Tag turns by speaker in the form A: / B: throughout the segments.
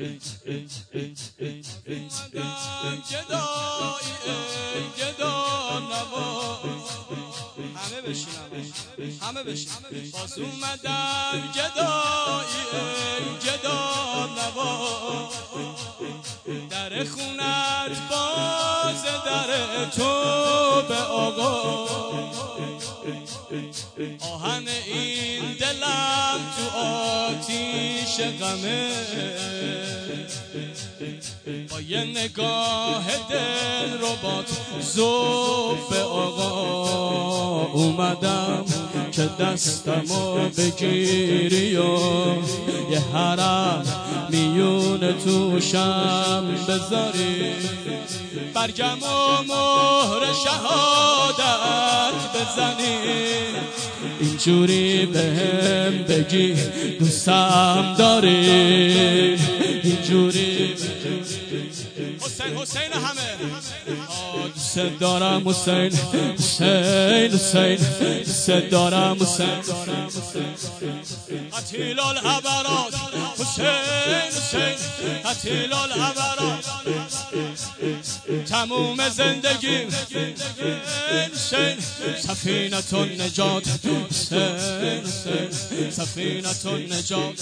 A: همه بشینم باز اومدن گدایی گدا نوا در خونت باز در تو به آقا آهن این دلم تو آتیش غمه با یه نگاه دل ربات زوب آقا اومدم که دستمو بگیری و یه حرم میون توشم بذاری برگم و مهر شهادت بزنی اینجوری بهم بگی دوستم داری اینجوری حسین همه دوست دارم حسین دوست دارم حسین قتیل العبرات حسین قتیل العبرات تموم زندگیم حسین سفینة النجات حسین سفینة النجات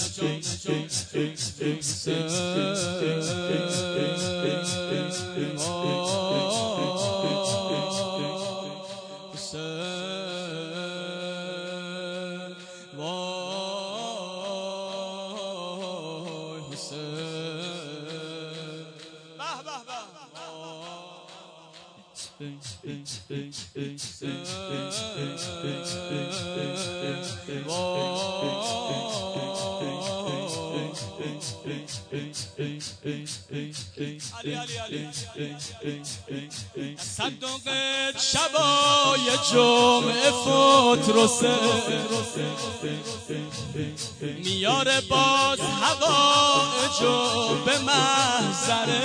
A: صدق شبای جمعه فوتروسه میاره باز هوایجو به محضره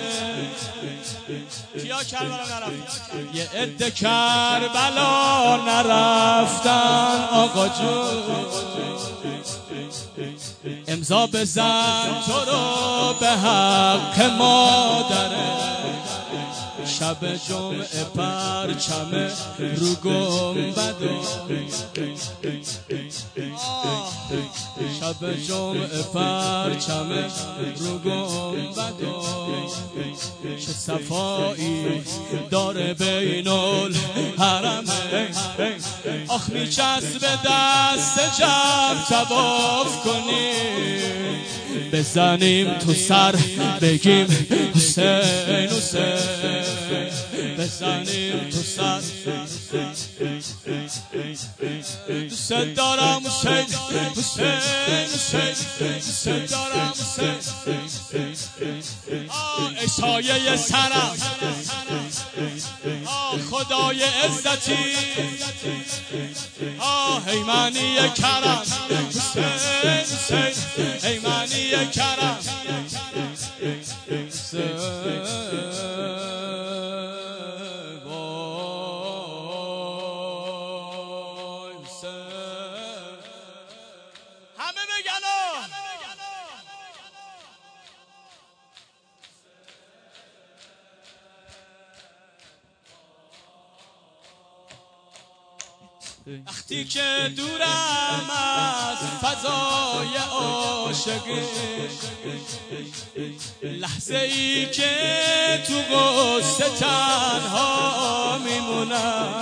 A: کیا کربلا نرفتن یه عده کربلا نرفتن آقا جون امضا بزن تو رو به حق مادره شب جمعه پرچمه رو گنبده شب جمعه پرچمه رو گنبده چه صفایی داره بین الحرمین آخ میچسبه دست جمع طواف کنیم بزنیم تو سر بگیم حسین بزنیم تو سر دوست دارم حسین دوست دارم حسین ای سایه سرم خدای عزتی ای معنی کرم حسین ای معنی کرم همه بگن وقتی که دورم از فضای عاشقی لحظه ای که تو غصه تنها میمونم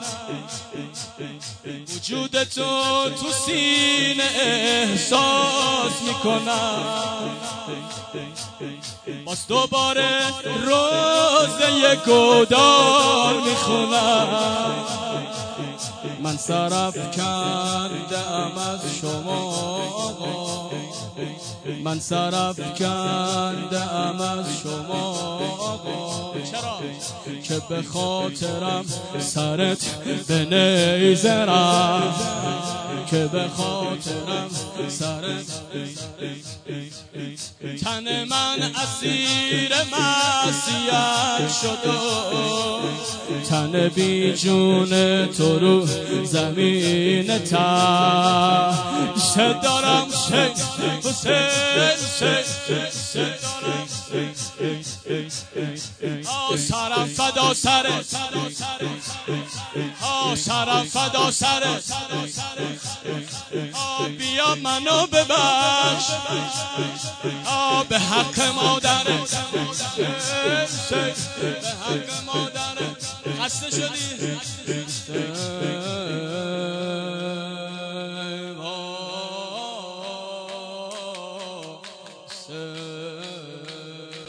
A: وجود تو سینه احساس میکنم باز دوباره روزه گودال میخونم من سرافکنده‌ام از شما من سرافکنده‌ام از شما چرا که به خاطرم سرت به نیزه رفت که به خاطرم سر تن من اسیر معصیت شد و تن بی جون تو رو زمین ته دارم شیخ حسین سرم فدا سره سرم فدا سره بیا منو ببخش به حق مادره به حق مادره خسته شدی